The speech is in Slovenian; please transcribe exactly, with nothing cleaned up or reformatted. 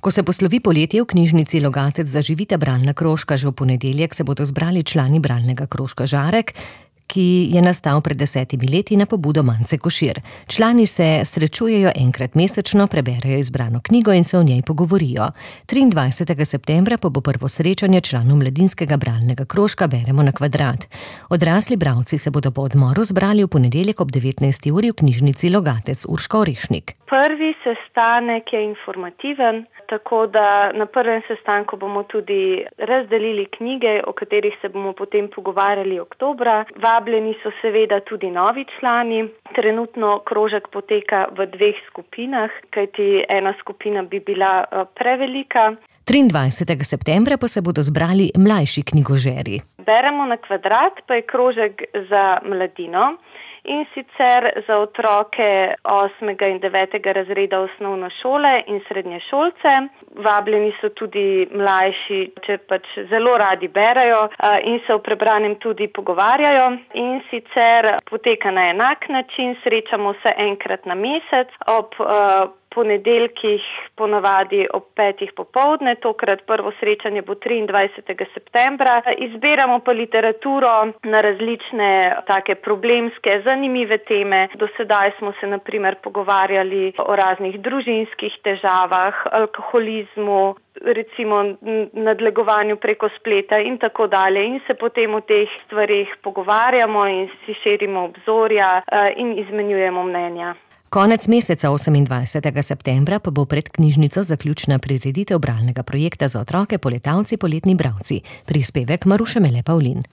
Ko se poslovi poletje, v knjižnici Logatec zaživita bralna krožka. Že v ponedeljek se bodo zbrali člani bralnega krožka Žarek, ki je nastal pred desetimi leti na pobudo Mance Košir. Člani se srečujejo enkrat mesečno, preberejo izbrano knjigo in se o njej pogovorijo. triindvajsetega septembra pa bo prvo srečanje članov mladinskega bralnega krožka Beremo na kvadrat. Odrasli bralci se bodo po odmoru zbrali v ponedeljek ob devetnajsti uri v knjižnici Logatec. Urška Orešnik. Prvi sestanek je informativen, tako da na prvem sestanku bomo tudi razdelili knjige, o katerih se bomo potem pogovarjali oktobra. Vabljeni so seveda tudi novi člani. Trenutno krožek poteka v dveh skupinah, kajti ena skupina bi bila prevelika. triindvajsetega septembra pa se bodo zbrali mlajši knjigožerji. Beremo na kvadrat pa je krožek za mladino, in sicer za otroke osmega in devetega razreda osnovne šole in srednješolce. Vabljeni so tudi mlajši, če pač zelo radi berajo in se o prebranem tudi pogovarjajo. In sicer poteka na enak način, srečamo se enkrat na mesec ob uh, ponedeljkih, ponavadi ob petih popoldne, tokrat prvo srečanje bo triindvajsetega septembra. Izbiramo pa literaturo na različne take problemske, zanimive teme. Do sedaj smo se na primer pogovarjali o raznih družinskih težavah, alkoholizmu, recimo nadlegovanju preko spleta in tako dalje. In se potem o teh stvarih pogovarjamo in si širimo obzorja in izmenjujemo mnenja. Konec meseca osemindvajsetega septembra pa bo pred knjižnico zaključna prireditev bralnega projekta za otroke Poletavci, poletni bralci. Prispevek Maruše Mele Pavlin.